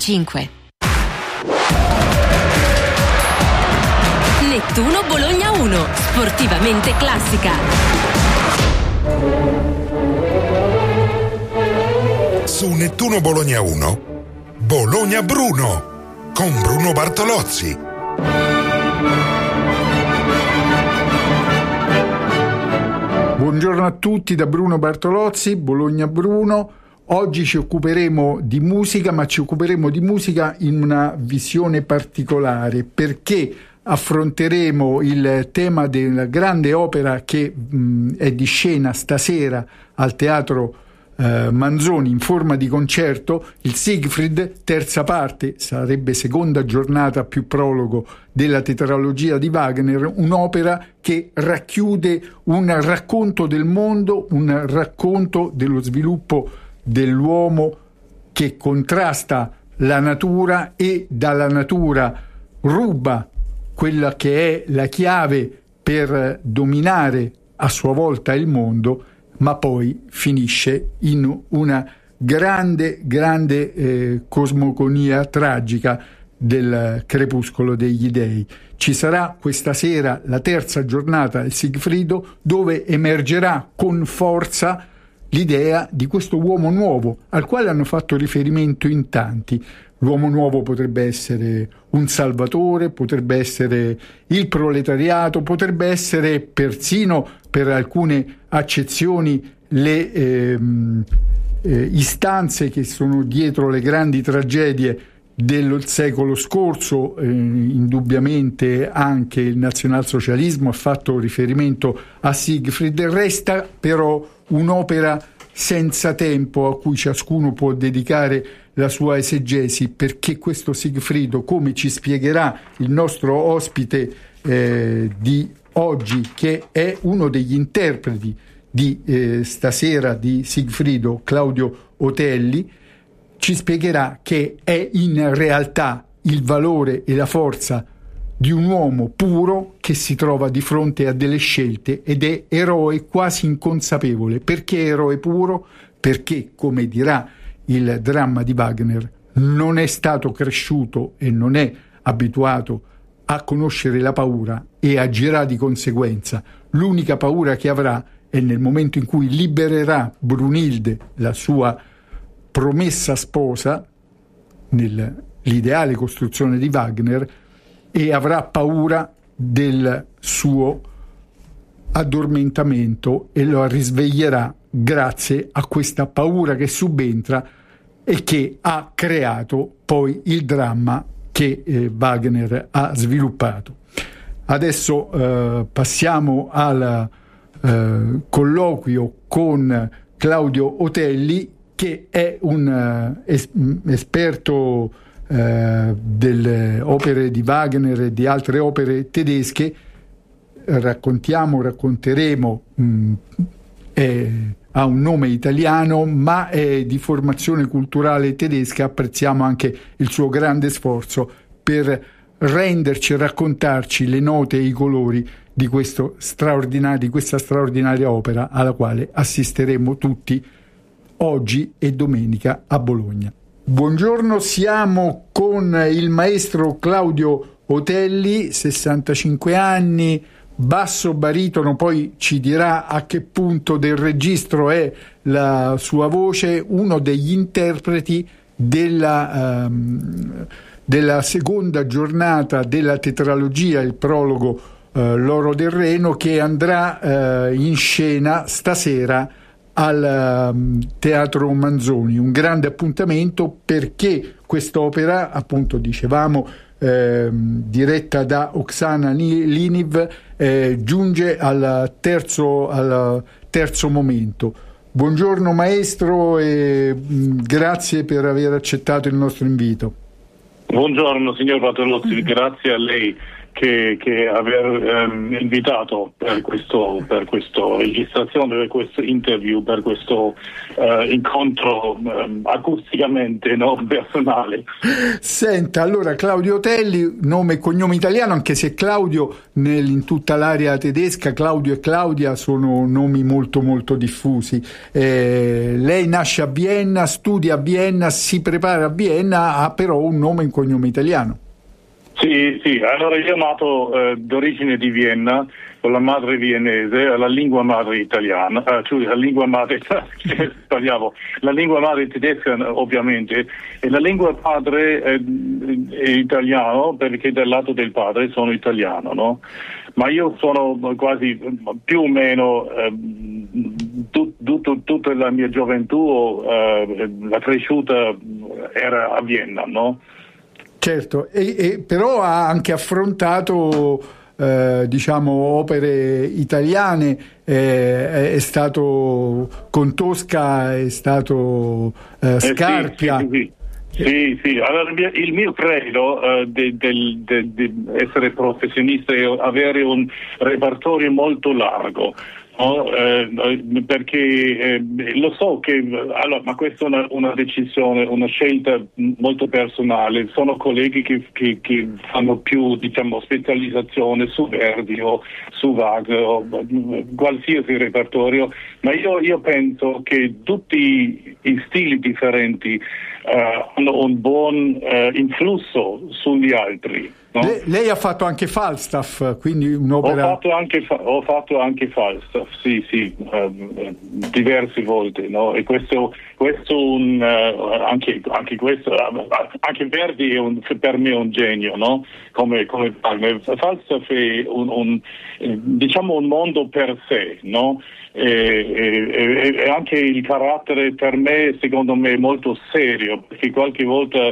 105. Nettuno Bologna 1, sportivamente classica. Su Nettuno Bologna 1, Bologna Bruno, con Bruno Bartolozzi. Buongiorno a tutti da Bruno Bartolozzi, Bologna Bruno. Oggi ci occuperemo di musica, ma ci occuperemo di musica in una visione particolare, perché affronteremo il tema della grande opera che è di scena stasera al Teatro Manzoni in forma di concerto, il Siegfried, terza parte, sarebbe seconda giornata più prologo della tetralogia di Wagner, un'opera che racchiude un racconto del mondo, un racconto dello sviluppo dell'uomo che contrasta la natura e dalla natura ruba quella che è la chiave per dominare a sua volta il mondo, ma poi finisce in una grande cosmogonia tragica del crepuscolo degli dei. Ci sarà questa sera la terza giornata del Siegfriedo, dove emergerà con forza l'idea di questo uomo nuovo al quale hanno fatto riferimento in tanti. L'uomo nuovo potrebbe essere un salvatore, potrebbe essere il proletariato, potrebbe essere persino, per alcune accezioni, le istanze che sono dietro le grandi tragedie del secolo scorso. Indubbiamente anche il nazionalsocialismo ha fatto riferimento a Siegfried. Resta però un'opera senza tempo a cui ciascuno può dedicare la sua esegesi, perché questo Siegfriedo, come ci spiegherà il nostro ospite di oggi, che è uno degli interpreti di stasera di Siegfriedo, Claudio Otelli, ci spiegherà che è in realtà il valore e la forza di un uomo puro che si trova di fronte a delle scelte ed è eroe quasi inconsapevole. Perché eroe puro? Perché, come dirà il dramma di Wagner, non è stato cresciuto e non è abituato a conoscere la paura e agirà di conseguenza. L'unica paura che avrà è nel momento in cui libererà Brunilde, la sua promessa sposa, nell'ideale costruzione di Wagner, e avrà paura del suo addormentamento e lo risveglierà grazie a questa paura che subentra e che ha creato poi il dramma che Wagner ha sviluppato. Adesso passiamo al colloquio con Claudio Otelli, che è un esperto delle opere di Wagner e di altre opere tedesche. Racconteremo, ha un nome italiano ma è di formazione culturale tedesca. Apprezziamo anche il suo grande sforzo per renderci e raccontarci le note e i colori di questa straordinaria opera alla quale assisteremo tutti oggi e domenica a Bologna. Buongiorno, siamo con il maestro Claudio Otelli, 65 anni, basso baritono, poi ci dirà a che punto del registro è la sua voce, uno degli interpreti della seconda giornata della tetralogia, il prologo L'oro del Reno, che andrà in scena stasera al Teatro Manzoni. Un grande appuntamento, perché quest'opera, appunto dicevamo, diretta da Oksana Liniv, giunge al terzo momento. Buongiorno maestro e grazie per aver accettato il nostro invito. Buongiorno signor Bartolozzi, grazie a lei che aver invitato per questo registrazione, per questo interview, per questo incontro acusticamente, no, personale. Senta, allora Claudio Otelli, nome e cognome italiano, anche se Claudio in tutta l'area tedesca, Claudio e Claudia sono nomi molto molto diffusi. Lei nasce a Vienna, studia a Vienna, si prepara a Vienna, ha però un nome e un cognome italiano. Sì, allora io nato d'origine di Vienna, con la madre viennese, la lingua madre italiana, la lingua madre sbagliavo, la lingua madre tedesca ovviamente, e la lingua padre è italiano, perché dal lato del padre sono italiano, no? Ma io sono quasi più o meno tutta la mia gioventù, la cresciuta era a Vienna, no? Certo, e però ha anche affrontato opere italiane, è stato con Tosca, è stato Scarpia. Sì. Allora, il mio credo di essere professionista è avere un repertorio molto largo. No, perché lo so che ma questa è una decisione, una scelta molto personale. Sono colleghi che fanno più, specializzazione su Verdi o su Wagner o qualsiasi repertorio, ma io penso che tutti i stili differenti hanno un buon influsso sugli altri. No? Lei ha fatto anche Falstaff, quindi un'opera... Ho fatto anche Falstaff, sì, diverse volte, no? E questo anche Verdi è per me un genio, no? Come Falstaff è un mondo per sé, no? E anche il carattere per me, secondo me, è molto serio, perché qualche volta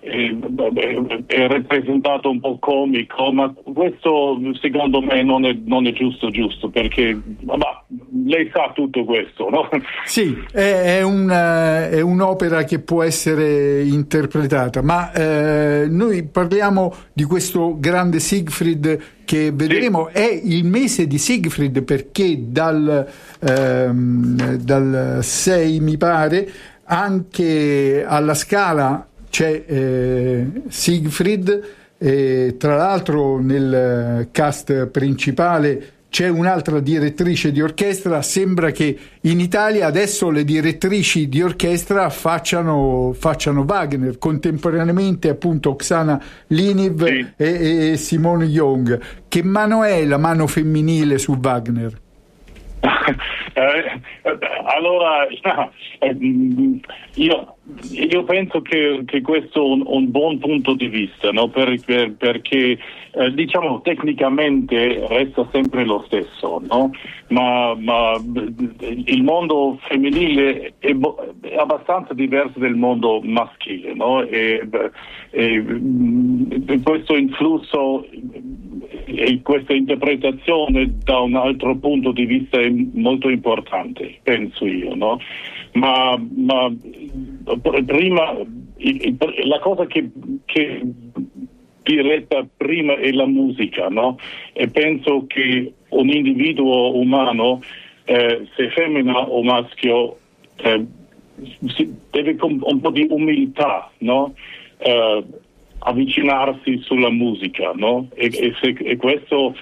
è rappresentato un po' comico, ma questo secondo me non è giusto, perché lei sa tutto questo, no? Sì, è un'opera che può essere interpretata, ma noi parliamo di questo grande Siegfried che vedremo. Sì. È il mese di Siegfried, perché dal 6 mi pare anche alla Scala c'è Siegfried, tra l'altro nel cast principale c'è un'altra direttrice di orchestra. Sembra che in Italia adesso le direttrici di orchestra facciano Wagner, contemporaneamente appunto Oksana Liniv, sì, e Simone Young. Che mano è la mano femminile su Wagner? Allora, io penso che questo è un buon punto di vista, no? Perché tecnicamente resta sempre lo stesso, no? Ma il mondo femminile è abbastanza diverso del mondo maschile, no? E questo influsso e questa interpretazione da un altro punto di vista è molto importante, penso io, no? Ma prima la cosa che diretta prima è la musica, no? E penso che un individuo umano, se femmina o maschio, deve con un po' di umiltà, no? Avvicinarsi sulla musica, no? E questo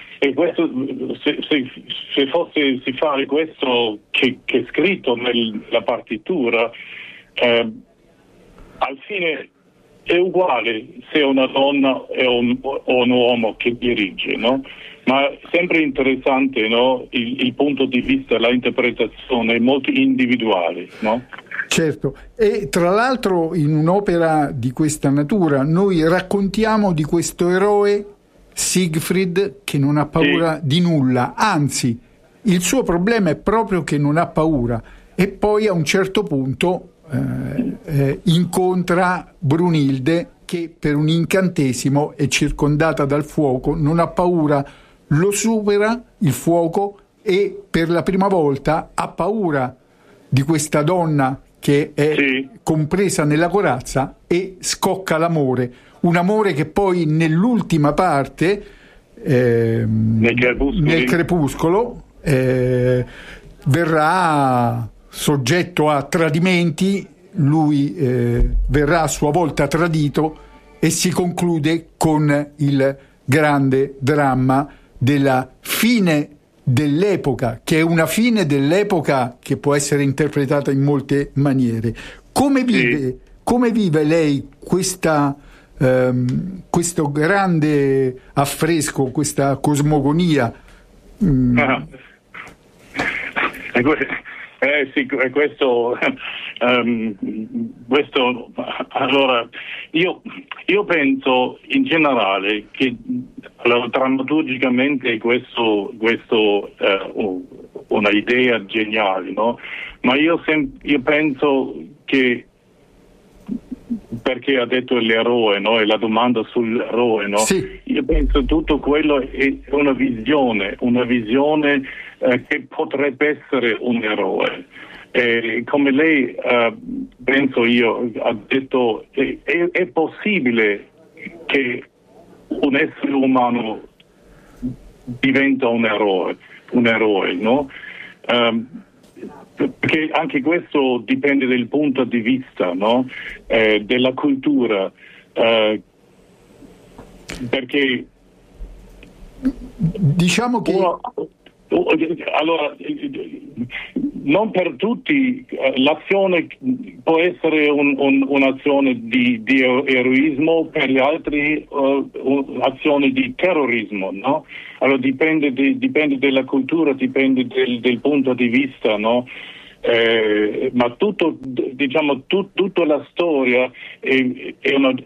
se fosse si fare questo che è scritto nella partitura, al fine è uguale se è una donna o un uomo che dirige, no? Ma è sempre interessante, no? Il punto di vista, la interpretazione è molto individuale, no? Certo, e tra l'altro in un'opera di questa natura noi raccontiamo di questo eroe Siegfried che non ha paura, sì, di nulla, anzi il suo problema è proprio che non ha paura, e poi a un certo punto incontra Brunilde che per un incantesimo è circondata dal fuoco, non ha paura, lo supera il fuoco e per la prima volta ha paura di questa donna che è, sì, compresa nella corazza, e scocca l'amore, un amore che poi nell'ultima parte nel crepuscolo, verrà soggetto a tradimenti, lui verrà a sua volta tradito e si conclude con il grande dramma della fine dell'epoca, che è una fine dell'epoca che può essere interpretata in molte maniere. Come vive lei questo grande affresco, questa cosmogonia? Sì, questo allora io penso in generale che drammaturgicamente questo una idea geniale, no? Ma io penso che, perché ha detto l'eroe, no? E la domanda sull'eroe, no? Sì. Io penso tutto quello è una visione che potrebbe essere un eroe. Come lei, penso io, ha detto, è possibile che un essere umano diventa un eroe, no? Perché anche questo dipende dal punto di vista, no? Della cultura, perché diciamo che allora, non per tutti l'azione può essere un'azione di eroismo, per gli altri un'azione di terrorismo, no? Allora dipende dalla cultura, dipende del punto di vista, no? Ma tutto, diciamo, tutta la storia è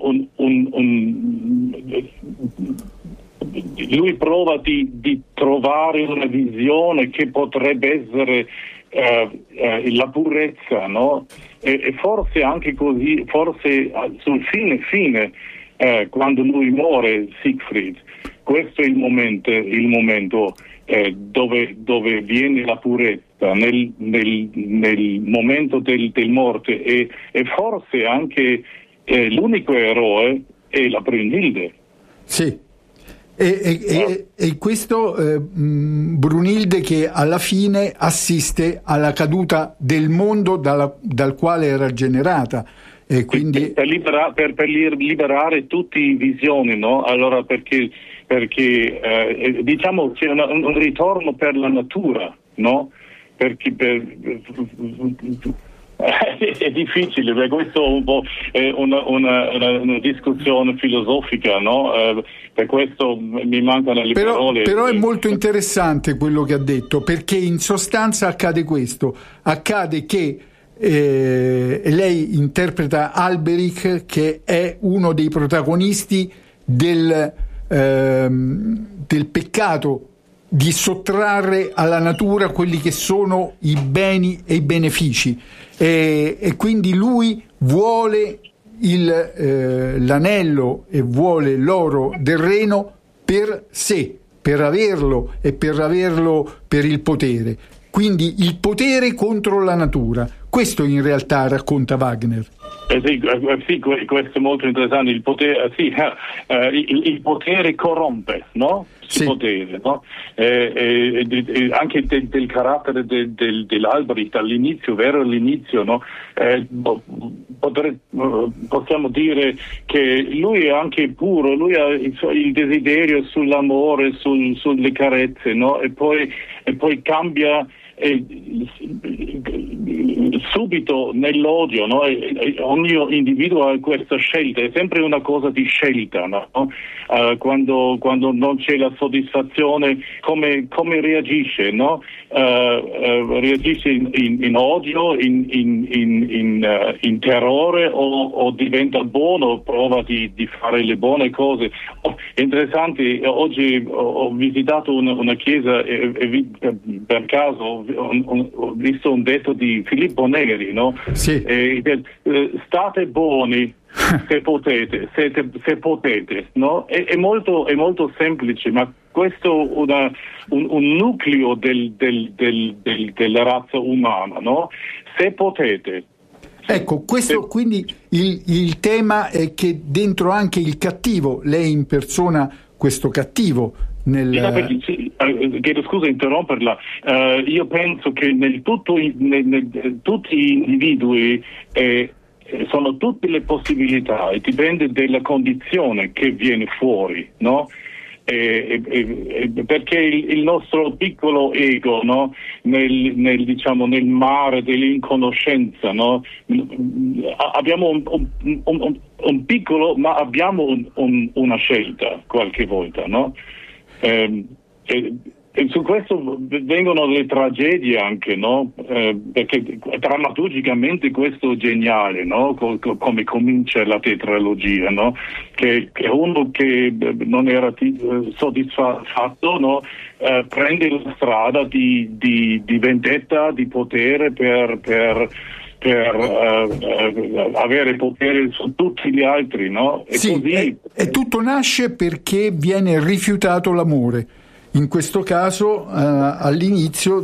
lui prova di trovare una visione che potrebbe essere la purezza, no? E forse anche così, forse sul fine quando lui muore, Siegfried, questo è il momento dove viene la purezza nel momento del morte, e forse anche l'unico eroe è la Brunhilde. Sì. E questo Brunhilde che alla fine assiste alla caduta del mondo dal quale era generata, e quindi per liberare tutte le visioni, no? Allora perché diciamo c'è un ritorno per la natura, no? Perché è difficile, perché questo è un po' una discussione filosofica, no? Per questo mi mancano le parole. Però è molto interessante quello che ha detto, perché in sostanza accade questo: accade che lei interpreta Alberich, che è uno dei protagonisti del peccato di sottrarre alla natura quelli che sono i beni e i benefici, e quindi lui vuole l'anello e vuole l'oro del Reno per sé, per averlo e per averlo per il potere. Quindi il potere contro la natura. Questo in realtà racconta Wagner. Sì, questo è molto interessante. Il potere, il potere corrompe, no? Sì. Il potere, no? Anche del carattere dell'Alberich all'inizio, vero all'inizio, no? Possiamo dire che lui è anche puro, lui ha il desiderio sull'amore, sulle carezze, no? E poi cambia subito nell'odio, no? Ogni individuo ha questa scelta, è sempre una cosa di scelta, no? Quando non c'è la soddisfazione, come reagisce, no? Reagisce in odio, in terrore, o diventa buono, prova di fare le buone cose. Interessante, oggi ho visitato una chiesa e per caso ho visto un detto di Filippo Neri, no? Sì. State buoni se potete, se potete, no? È molto semplice, ma questo è un nucleo della razza umana, no? Se potete. Ecco, questo quindi il tema è che dentro anche il cattivo, lei impersona questo cattivo Chiedo scusa interromperla, io penso che tutti gli individui sono tutte le possibilità e dipende dalla condizione che viene fuori, no? Perché il nostro piccolo ego, no? nel mare dell'inconoscenza, no? Abbiamo un piccolo, ma abbiamo una scelta qualche volta, no? E su questo vengono le tragedie anche, no? Perché drammaturgicamente questo è geniale, no? Come comincia la tetralogia, no? Che uno che non era soddisfatto, no? Prende la strada di vendetta, di potere per avere potere su tutti gli altri, no? E sì, così e tutto nasce perché viene rifiutato l'amore. In questo caso all'inizio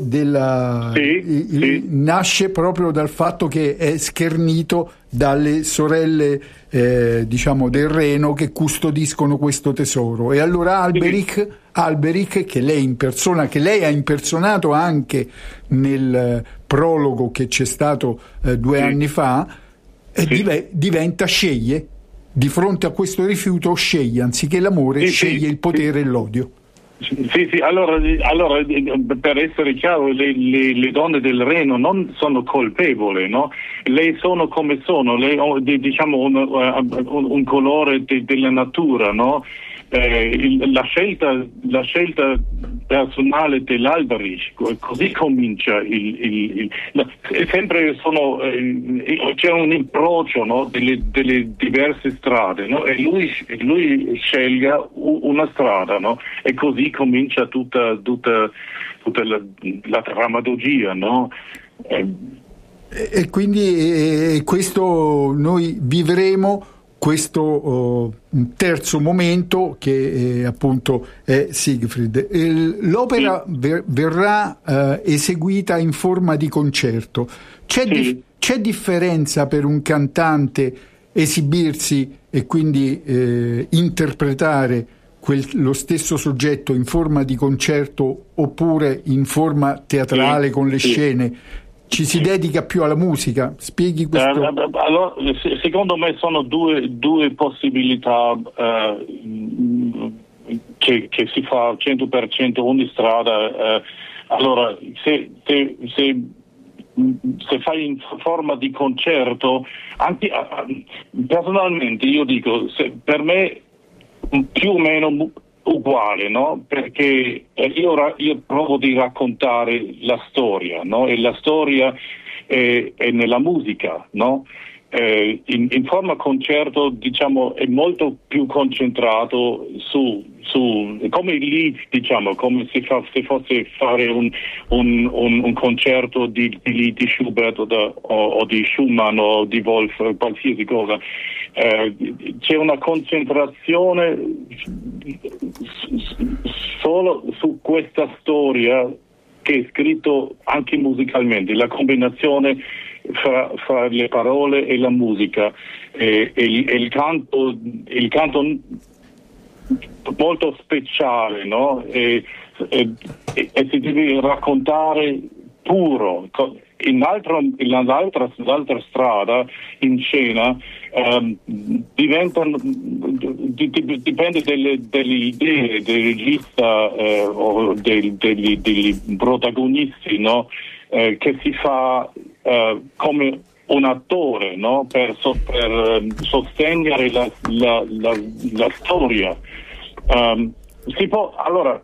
nasce proprio dal fatto che è schernito dalle sorelle del Reno che custodiscono questo tesoro, e allora Alberic, che lei ha impersonato anche nel prologo che c'è stato 2 anni fa, sceglie di fronte a questo rifiuto, anziché l'amore, sceglie il potere e l'odio. Sì, allora per essere chiaro, le donne del Reno non sono colpevoli, no? Le sono come sono, diciamo un colore della natura, no? La scelta personale dell'Alberic, così comincia sempre c'è un incrocio, no? delle diverse strade, no? E lui sceglie una strada, no? E così comincia tutta la drammaturgia, no? E quindi questo noi vivremo questo terzo momento che appunto è Siegfried. L'opera verrà eseguita in forma di concerto. C'è differenza per un cantante esibirsi e quindi interpretare lo stesso soggetto in forma di concerto oppure in forma teatrale con le scene? Ci si dedica più alla musica? Spieghi questo? Allora, secondo me sono due possibilità che si fa 100% ogni strada. Allora, se fai in forma di concerto, anche personalmente io dico, per me più o meno uguale, no? Perché io provo di raccontare la storia, no? E la storia è nella musica, no? In forma concerto, diciamo, è molto più concentrato su come lì, diciamo, come se fosse fare un concerto di Schubert o di Schumann o di Wolf, qualsiasi cosa. C'è una concentrazione solo su questa storia che è scritto anche musicalmente, la combinazione fra le parole e la musica, e il canto molto speciale, no? E si deve raccontare puro. L'altra strada in scena dipende delle idee del regista o degli protagonisti, no? Che si fa come un attore, no? Per sostenere la storia. Si può, allora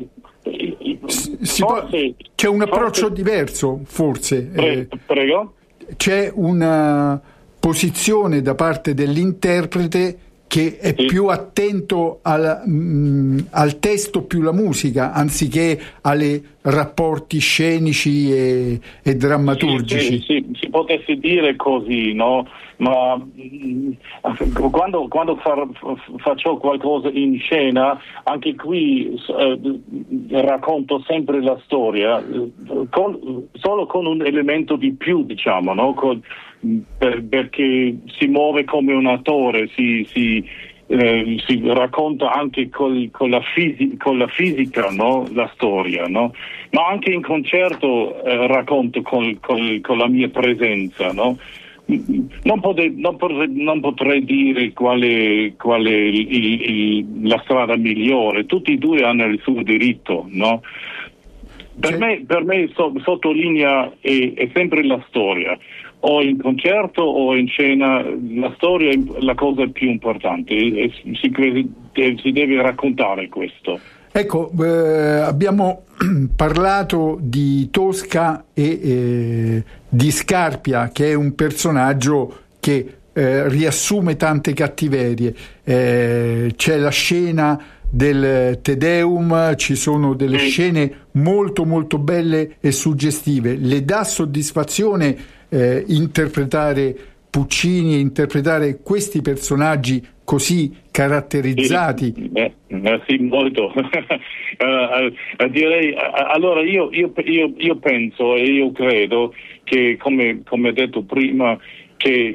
c'è un approccio diverso, forse. Prego? C'è una posizione da parte dell'interprete che è più attento al testo più la musica, anziché ai rapporti scenici e drammaturgici. Sì, si potesse dire così, no? Ma quando faccio qualcosa in scena, anche qui racconto sempre la storia, solo con un elemento di più, diciamo, no? Perché si muove come un attore, si si racconta anche con la fisica, no? La storia, no? Ma anche in concerto racconto con la mia presenza, no? Non potrei dire qual è la strada migliore. Tutti e due hanno il suo diritto, no? Per me sottolinea è sempre la storia. O in concerto o in scena, la storia è la cosa più importante e si deve raccontare questo. Ecco, abbiamo parlato di Tosca e di Scarpia, che è un personaggio che riassume tante cattiverie. C'è la scena del Te Deum, ci sono delle scene molto molto belle e suggestive. Le dà soddisfazione interpretare Puccini, interpretare questi personaggi così caratterizzati? Sì, molto. Direi, allora io penso e io credo che, come detto prima, che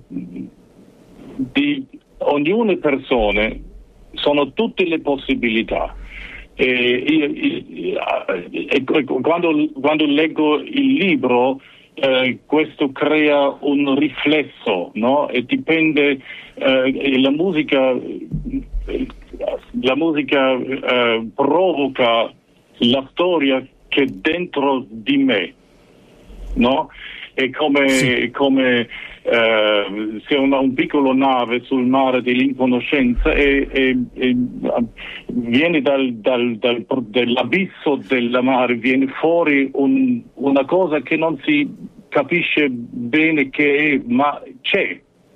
di ognuna persona sono tutte le possibilità. Quando leggo il libro, questo crea un riflesso, no? E dipende, la musica provoca la storia che è dentro di me, no? È come se un piccolo nave sul mare dell'inconoscenza e viene dall'abisso del mare, viene fuori una cosa che non si capisce bene che è, ma c'è.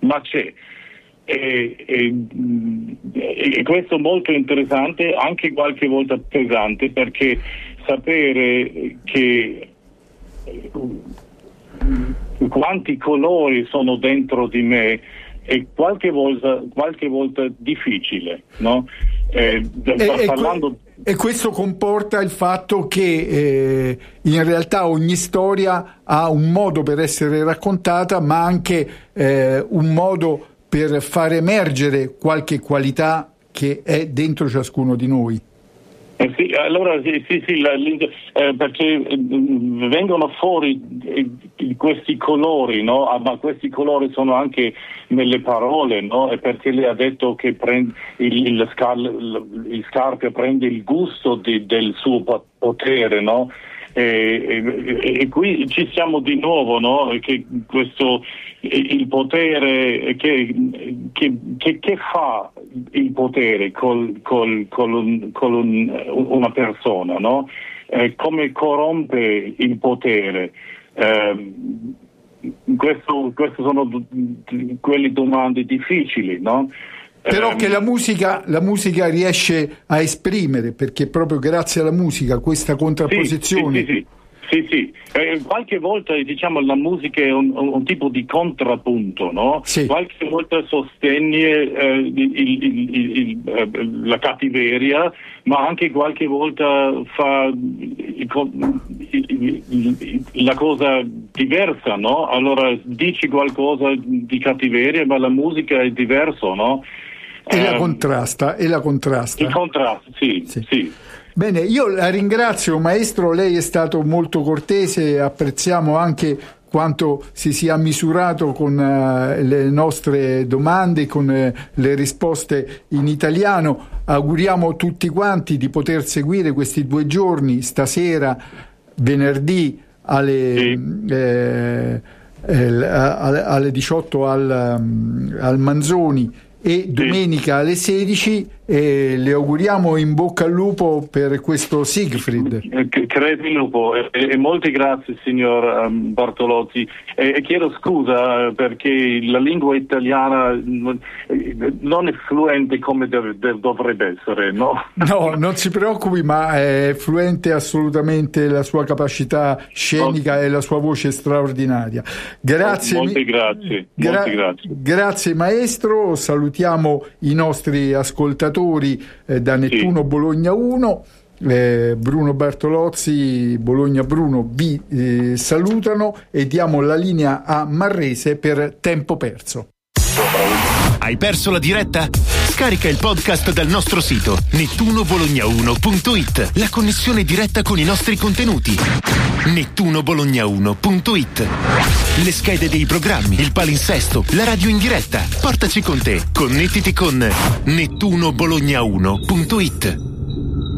E questo è molto interessante, anche qualche volta pesante, perché sapere che quanti colori sono dentro di me è qualche volta difficile, no? E questo comporta il fatto che in realtà ogni storia ha un modo per essere raccontata, ma anche un modo per far emergere qualche qualità che è dentro ciascuno di noi. Sì, allora perché vengono fuori questi colori, no? Ma questi colori sono anche nelle parole, no? E perché lei ha detto che il Scarpia prende il gusto del suo potere, no? E qui ci siamo di nuovo, no? Che questo il potere che fa il potere con una persona, no? Come corrompe il potere. Questo sono quelle domande difficili, no? Però che la musica riesce a esprimere, perché proprio grazie alla musica questa contrapposizione. Sì. Qualche volta diciamo la musica è un tipo di contrappunto, no? Sì. Qualche volta sostiene la cattiveria, ma anche qualche volta fa la cosa diversa, no? Allora dici qualcosa di cattiveria, ma la musica è diverso, no? E la contrasta. Il contrasto, sì. Bene, io la ringrazio maestro, lei è stato molto cortese, apprezziamo anche quanto si sia misurato con le nostre domande, con le risposte in italiano. Auguriamo tutti quanti di poter seguire questi 2 giorni, stasera, venerdì alle 18 al Manzoni e domenica alle 16, e le auguriamo in bocca al lupo per questo Siegfried. Crepi lupo e molte grazie signor Bartolozzi, e chiedo scusa perché la lingua italiana non è fluente come dovrebbe essere, no? No, non si preoccupi, ma è fluente assolutamente la sua capacità scenica e la sua voce straordinaria. Grazie. Molte grazie. Grazie maestro, salutiamo i nostri ascoltatori da Nettuno Bologna 1. Bruno Bartolozzi, Bologna Bruno vi salutano e diamo la linea a Marrese per Tempo Perso. Hai perso la diretta? Scarica il podcast dal nostro sito nettunobologna1.it. La connessione diretta con i nostri contenuti. nettunobologna1.it. Le schede dei programmi, il palinsesto, la radio in diretta. Portaci con te. Connettiti con nettunobologna1.it.